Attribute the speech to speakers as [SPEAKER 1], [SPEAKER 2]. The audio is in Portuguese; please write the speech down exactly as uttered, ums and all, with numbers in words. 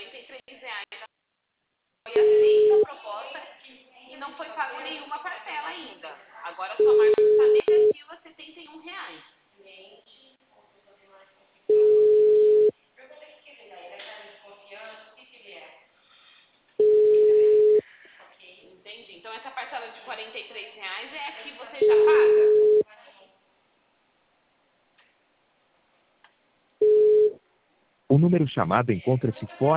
[SPEAKER 1] quarenta e três reais foi aceita a proposta e não foi pago nenhuma parcela ainda. Agora a sua margem está negativa, setenta e um reais. Entendi. Então essa parcela de quarenta e três reais é a que você já paga?
[SPEAKER 2] O número chamado encontra-se fora